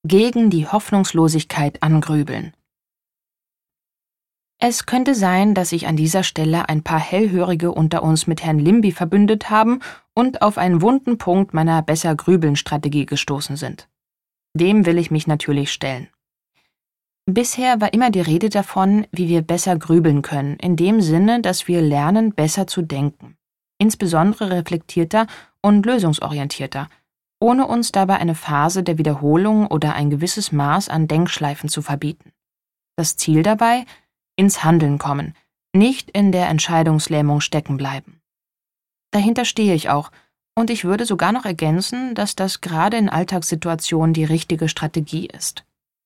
Gegen die Hoffnungslosigkeit angrübeln. Es könnte sein, dass sich an dieser Stelle ein paar Hellhörige unter uns mit Herrn Limby verbündet haben und auf einen wunden Punkt meiner Besser-Grübeln-Strategie gestoßen sind. Dem will ich mich natürlich stellen. Bisher war immer die Rede davon, wie wir besser grübeln können, in dem Sinne, dass wir lernen, besser zu denken, insbesondere reflektierter und lösungsorientierter, ohne uns dabei eine Phase der Wiederholung oder ein gewisses Maß an Denkschleifen zu verbieten. Das Ziel dabei: ins Handeln kommen, nicht in der Entscheidungslähmung stecken bleiben. Dahinter stehe ich auch, und ich würde sogar noch ergänzen, dass das gerade in Alltagssituationen die richtige Strategie ist.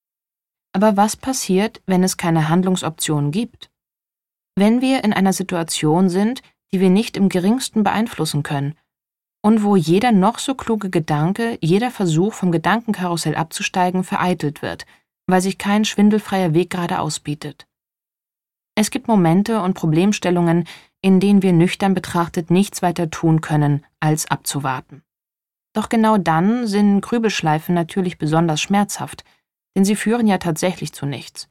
Aber was passiert, wenn es keine Handlungsoptionen gibt? Wenn wir in einer Situation sind, die wir nicht im geringsten beeinflussen können und wo jeder noch so kluge Gedanke, jeder Versuch vom Gedankenkarussell abzusteigen, vereitelt wird, weil sich kein schwindelfreier Weg geradeaus bietet. Es gibt Momente und Problemstellungen, in denen wir nüchtern betrachtet nichts weiter tun können, als abzuwarten. Doch genau dann sind Grübelschleifen natürlich besonders schmerzhaft, denn sie führen ja tatsächlich zu nichts.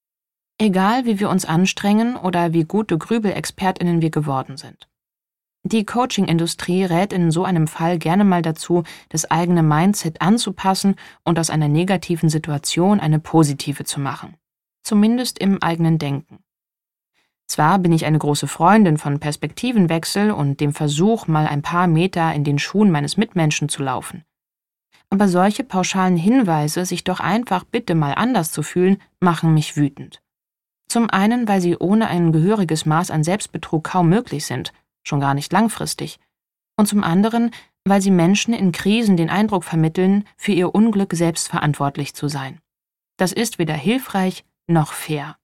Egal, wie wir uns anstrengen oder wie gute GrübelexpertInnen wir geworden sind. Die Coaching-Industrie rät in so einem Fall gerne mal dazu, das eigene Mindset anzupassen und aus einer negativen Situation eine positive zu machen. Zumindest im eigenen Denken. Zwar bin ich eine große Freundin von Perspektivenwechsel und dem Versuch, mal ein paar Meter in den Schuhen meines Mitmenschen zu laufen. Aber solche pauschalen Hinweise, sich doch einfach bitte mal anders zu fühlen, machen mich wütend. Zum einen, weil sie ohne ein gehöriges Maß an Selbstbetrug kaum möglich sind, schon gar nicht langfristig. Und zum anderen, weil sie Menschen in Krisen den Eindruck vermitteln, für ihr Unglück selbst verantwortlich zu sein. Das ist weder hilfreich noch fair.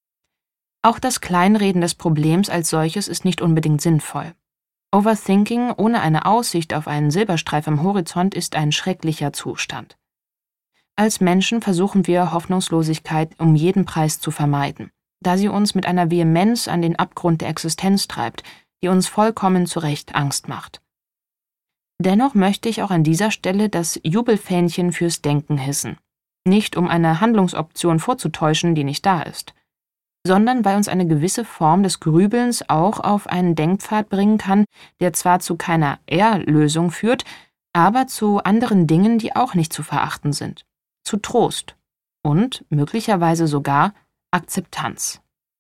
Auch das Kleinreden des Problems als solches ist nicht unbedingt sinnvoll. Overthinking ohne eine Aussicht auf einen Silberstreif am Horizont ist ein schrecklicher Zustand. Als Menschen versuchen wir, Hoffnungslosigkeit um jeden Preis zu vermeiden, da sie uns mit einer Vehemenz an den Abgrund der Existenz treibt, die uns vollkommen zu Recht Angst macht. Dennoch möchte ich auch an dieser Stelle das Jubelfähnchen fürs Denken hissen. Nicht um eine Handlungsoption vorzutäuschen, die nicht da ist, sondern weil uns eine gewisse Form des Grübelns auch auf einen Denkpfad bringen kann, der zwar zu keiner Er-Lösung führt, aber zu anderen Dingen, die auch nicht zu verachten sind. Zu Trost und möglicherweise sogar Akzeptanz.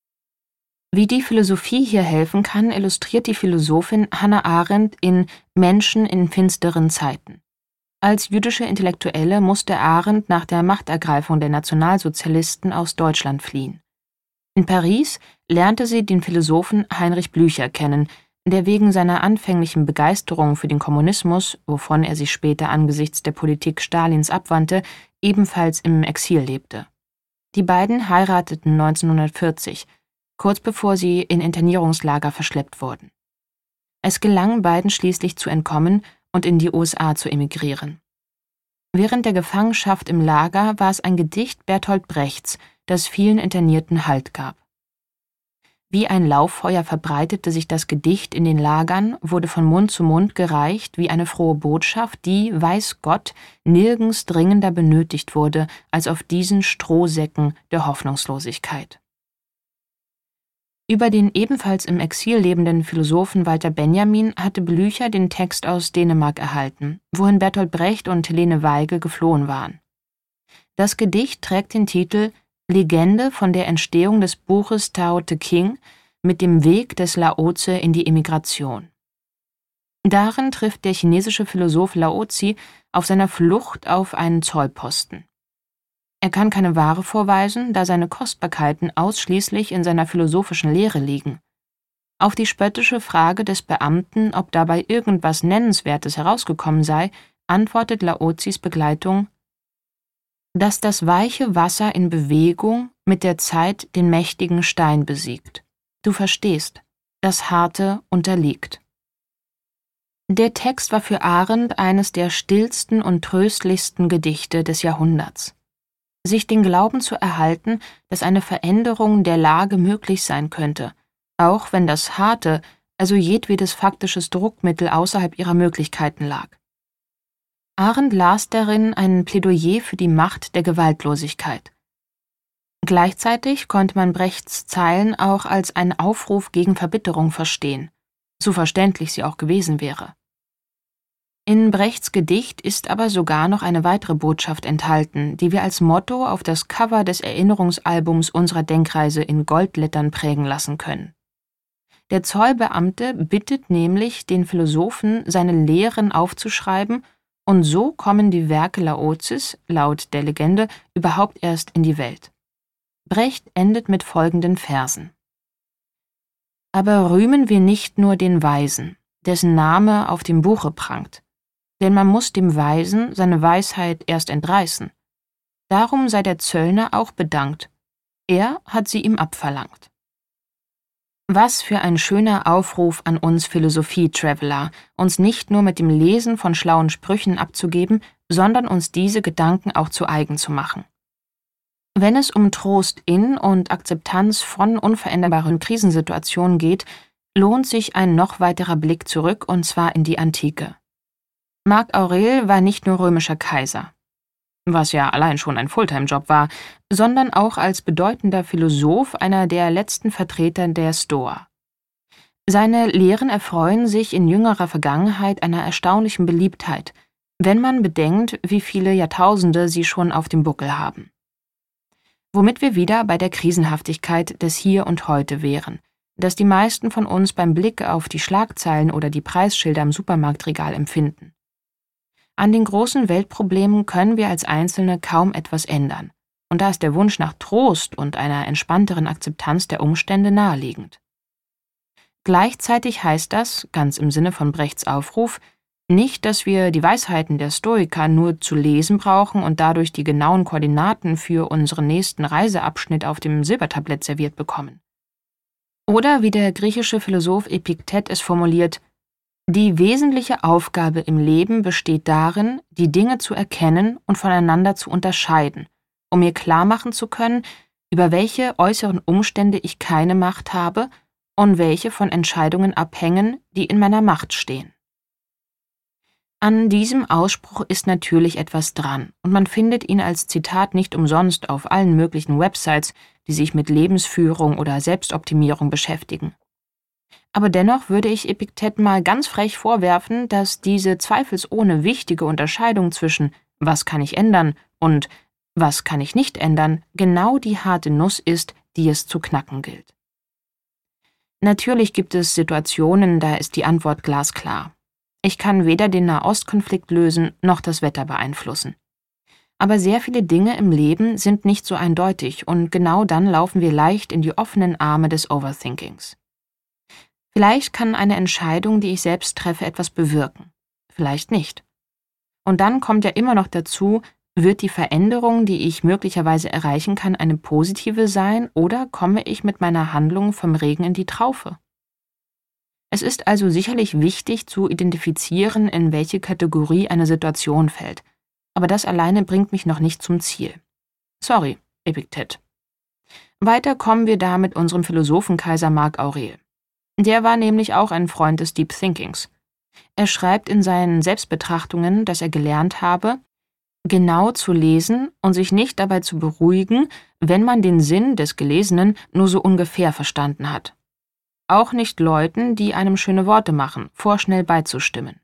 Wie die Philosophie hier helfen kann, illustriert die Philosophin Hannah Arendt in Menschen in finsteren Zeiten. Als jüdische Intellektuelle musste Arendt nach der Machtergreifung der Nationalsozialisten aus Deutschland fliehen. In Paris lernte sie den Philosophen Heinrich Blücher kennen, der wegen seiner anfänglichen Begeisterung für den Kommunismus, wovon er sich später angesichts der Politik Stalins abwandte, ebenfalls im Exil lebte. Die beiden heirateten 1940, kurz bevor sie in Internierungslager verschleppt wurden. Es gelang beiden schließlich zu entkommen und in die USA zu emigrieren. Während der Gefangenschaft im Lager war es ein Gedicht Bertolt Brechts, das vielen Internierten Halt gab. Wie ein Lauffeuer verbreitete sich das Gedicht in den Lagern, wurde von Mund zu Mund gereicht wie eine frohe Botschaft, die, weiß Gott, nirgends dringender benötigt wurde als auf diesen Strohsäcken der Hoffnungslosigkeit. Über den ebenfalls im Exil lebenden Philosophen Walter Benjamin hatte Blücher den Text aus Dänemark erhalten, wohin Bertolt Brecht und Helene Weigel geflohen waren. Das Gedicht trägt den Titel Legende von der Entstehung des Buches Tao Te Ching mit dem Weg des Laozi in die Emigration. Darin trifft der chinesische Philosoph Laozi auf seiner Flucht auf einen Zollposten. Er kann keine Ware vorweisen, da seine Kostbarkeiten ausschließlich in seiner philosophischen Lehre liegen. Auf die spöttische Frage des Beamten, ob dabei irgendwas Nennenswertes herausgekommen sei, antwortet Laozis Begleitung: dass das weiche Wasser in Bewegung mit der Zeit den mächtigen Stein besiegt. Du verstehst, das Harte unterliegt. Der Text war für Arendt eines der stillsten und tröstlichsten Gedichte des Jahrhunderts. Sich den Glauben zu erhalten, dass eine Veränderung der Lage möglich sein könnte, auch wenn das Harte, also jedwedes faktisches Druckmittel außerhalb ihrer Möglichkeiten lag. Arendt las darin ein Plädoyer für die Macht der Gewaltlosigkeit. Gleichzeitig konnte man Brechts Zeilen auch als einen Aufruf gegen Verbitterung verstehen, so verständlich sie auch gewesen wäre. In Brechts Gedicht ist aber sogar noch eine weitere Botschaft enthalten, die wir als Motto auf das Cover des Erinnerungsalbums unserer Denkreise in Goldlettern prägen lassen können. Der Zollbeamte bittet nämlich den Philosophen, seine Lehren aufzuschreiben, und so kommen die Werke Laotses, laut der Legende, überhaupt erst in die Welt. Brecht endet mit folgenden Versen: Aber rühmen wir nicht nur den Weisen, dessen Name auf dem Buche prangt, denn man muss dem Weisen seine Weisheit erst entreißen. Darum sei der Zöllner auch bedankt, er hat sie ihm abverlangt. Was für ein schöner Aufruf an uns Philosophie-Traveler, uns nicht nur mit dem Lesen von schlauen Sprüchen abzugeben, sondern uns diese Gedanken auch zu eigen zu machen. Wenn es um Trost in und Akzeptanz von unveränderbaren Krisensituationen geht, lohnt sich ein noch weiterer Blick zurück, und zwar in die Antike. Marc Aurel war nicht nur römischer Kaiser, was ja allein schon ein Fulltime-Job war, sondern auch als bedeutender Philosoph einer der letzten Vertreter der Stoa. Seine Lehren erfreuen sich in jüngerer Vergangenheit einer erstaunlichen Beliebtheit, wenn man bedenkt, wie viele Jahrtausende sie schon auf dem Buckel haben. Womit wir wieder bei der Krisenhaftigkeit des Hier und Heute wären, das die meisten von uns beim Blick auf die Schlagzeilen oder die Preisschilder im Supermarktregal empfinden. An den großen Weltproblemen können wir als Einzelne kaum etwas ändern, und da ist der Wunsch nach Trost und einer entspannteren Akzeptanz der Umstände naheliegend. Gleichzeitig heißt das, ganz im Sinne von Brechts Aufruf, nicht, dass wir die Weisheiten der Stoiker nur zu lesen brauchen und dadurch die genauen Koordinaten für unseren nächsten Reiseabschnitt auf dem Silbertablett serviert bekommen. Oder wie der griechische Philosoph Epiktet es formuliert: Die wesentliche Aufgabe im Leben besteht darin, die Dinge zu erkennen und voneinander zu unterscheiden, um mir klarmachen zu können, über welche äußeren Umstände ich keine Macht habe und welche von Entscheidungen abhängen, die in meiner Macht stehen. An diesem Ausspruch ist natürlich etwas dran, und man findet ihn als Zitat nicht umsonst auf allen möglichen Websites, die sich mit Lebensführung oder Selbstoptimierung beschäftigen. Aber dennoch würde ich Epiktet mal ganz frech vorwerfen, dass diese zweifelsohne wichtige Unterscheidung zwischen was kann ich ändern und was kann ich nicht ändern genau die harte Nuss ist, die es zu knacken gilt. Natürlich gibt es Situationen, da ist die Antwort glasklar. Ich kann weder den Nahostkonflikt lösen, noch das Wetter beeinflussen. Aber sehr viele Dinge im Leben sind nicht so eindeutig, und genau dann laufen wir leicht in die offenen Arme des Overthinkings. Vielleicht kann eine Entscheidung, die ich selbst treffe, etwas bewirken, vielleicht nicht. Und dann kommt ja immer noch dazu, wird die Veränderung, die ich möglicherweise erreichen kann, eine positive sein, oder komme ich mit meiner Handlung vom Regen in die Traufe? Es ist also sicherlich wichtig zu identifizieren, in welche Kategorie eine Situation fällt, aber das alleine bringt mich noch nicht zum Ziel. Sorry, Epiktet. Weiter kommen wir da mit unserem Philosophenkaiser Marc Aurel. Der war nämlich auch ein Freund des Deep Thinkings. Er schreibt in seinen Selbstbetrachtungen, dass er gelernt habe, genau zu lesen und sich nicht dabei zu beruhigen, wenn man den Sinn des Gelesenen nur so ungefähr verstanden hat. Auch nicht Leuten, die einem schöne Worte machen, vorschnell beizustimmen.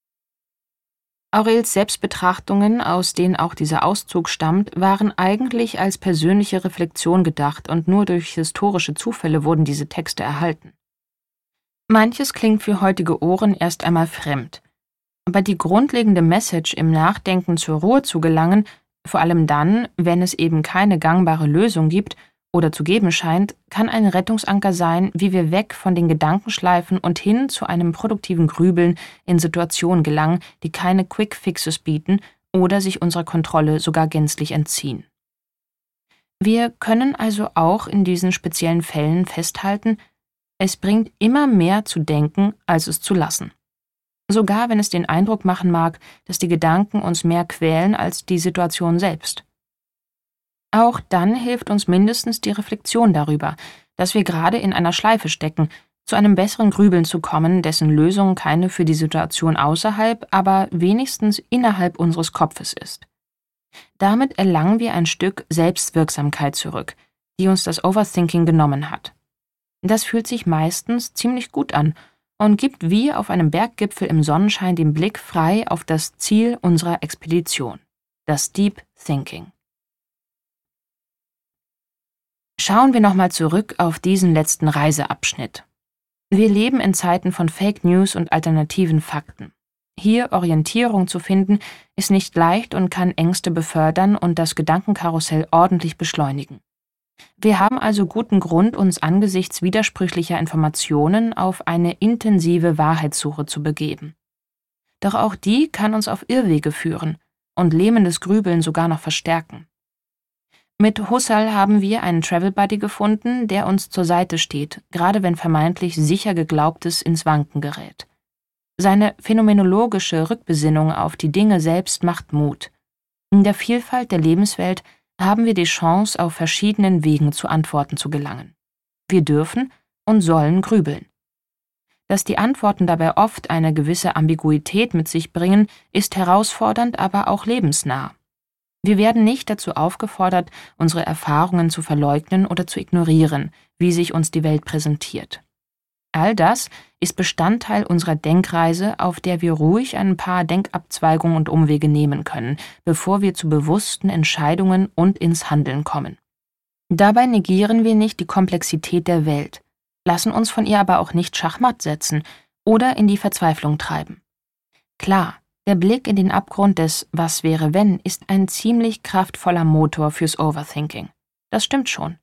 Aurels Selbstbetrachtungen, aus denen auch dieser Auszug stammt, waren eigentlich als persönliche Reflexion gedacht, und nur durch historische Zufälle wurden diese Texte erhalten. Manches klingt für heutige Ohren erst einmal fremd, aber die grundlegende Message, im Nachdenken zur Ruhe zu gelangen, vor allem dann, wenn es eben keine gangbare Lösung gibt oder zu geben scheint, kann ein Rettungsanker sein, wie wir weg von den Gedankenschleifen und hin zu einem produktiven Grübeln in Situationen gelangen, die keine Quick Fixes bieten oder sich unserer Kontrolle sogar gänzlich entziehen. Wir können also auch in diesen speziellen Fällen festhalten, es bringt immer mehr zu denken, als es zu lassen. Sogar wenn es den Eindruck machen mag, dass die Gedanken uns mehr quälen als die Situation selbst. Auch dann hilft uns mindestens die Reflexion darüber, dass wir gerade in einer Schleife stecken zu einem besseren Grübeln zu kommen, dessen Lösung keine für die Situation außerhalb, aber wenigstens innerhalb unseres Kopfes ist. Damit erlangen wir ein Stück Selbstwirksamkeit zurück, die uns das Overthinking genommen hat. Das fühlt sich meistens ziemlich gut an und gibt wie auf einem Berggipfel im Sonnenschein den Blick frei auf das Ziel unserer Expedition, das Deep Thinking. Schauen wir nochmal zurück auf diesen letzten Reiseabschnitt. Wir leben in Zeiten von Fake News und alternativen Fakten. Hier Orientierung zu finden, ist nicht leicht und kann Ängste befördern und das Gedankenkarussell ordentlich beschleunigen. Wir haben also guten Grund, uns angesichts widersprüchlicher Informationen auf eine intensive Wahrheitssuche zu begeben. Doch auch die kann uns auf Irrwege führen und lähmendes Grübeln sogar noch verstärken. Mit Husserl haben wir einen Travel Buddy gefunden, der uns zur Seite steht, gerade wenn vermeintlich sicher Geglaubtes ins Wanken gerät. Seine phänomenologische Rückbesinnung auf die Dinge selbst macht Mut. In der Vielfalt der Lebenswelt haben wir die Chance, auf verschiedenen Wegen zu Antworten zu gelangen. Wir dürfen und sollen grübeln. Dass die Antworten dabei oft eine gewisse Ambiguität mit sich bringen, ist herausfordernd, aber auch lebensnah. Wir werden nicht dazu aufgefordert, unsere Erfahrungen zu verleugnen oder zu ignorieren, wie sich uns die Welt präsentiert. All das ist Bestandteil unserer Denkreise, auf der wir ruhig ein paar Denkabzweigungen und Umwege nehmen können, bevor wir zu bewussten Entscheidungen und ins Handeln kommen. Dabei negieren wir nicht die Komplexität der Welt, lassen uns von ihr aber auch nicht schachmatt setzen oder in die Verzweiflung treiben. Klar, der Blick in den Abgrund des Was wäre wenn ist ein ziemlich kraftvoller Motor fürs Overthinking. Das stimmt schon.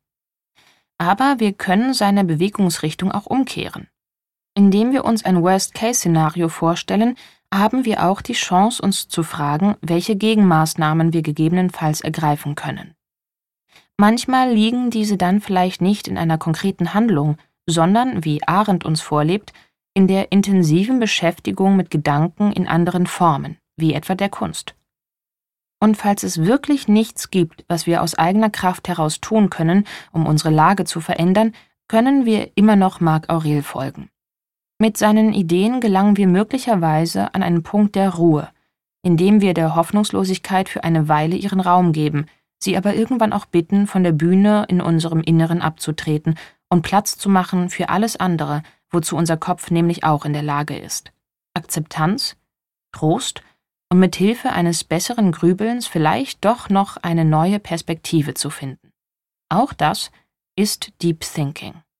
Aber wir können seine Bewegungsrichtung auch umkehren. Indem wir uns ein Worst-Case-Szenario vorstellen, haben wir auch die Chance, uns zu fragen, welche Gegenmaßnahmen wir gegebenenfalls ergreifen können. Manchmal liegen diese dann vielleicht nicht in einer konkreten Handlung, sondern, wie Arendt uns vorlebt, in der intensiven Beschäftigung mit Gedanken in anderen Formen, wie etwa der Kunst. Und falls es wirklich nichts gibt, was wir aus eigener Kraft heraus tun können, um unsere Lage zu verändern, können wir immer noch Marc Aurèle folgen. Mit seinen Ideen gelangen wir möglicherweise an einen Punkt der Ruhe, indem wir der Hoffnungslosigkeit für eine Weile ihren Raum geben, sie aber irgendwann auch bitten, von der Bühne in unserem Inneren abzutreten und Platz zu machen für alles andere, wozu unser Kopf nämlich auch in der Lage ist. Akzeptanz, Trost und mit Hilfe eines besseren Grübelns vielleicht doch noch eine neue Perspektive zu finden. Auch das ist Deep Thinking.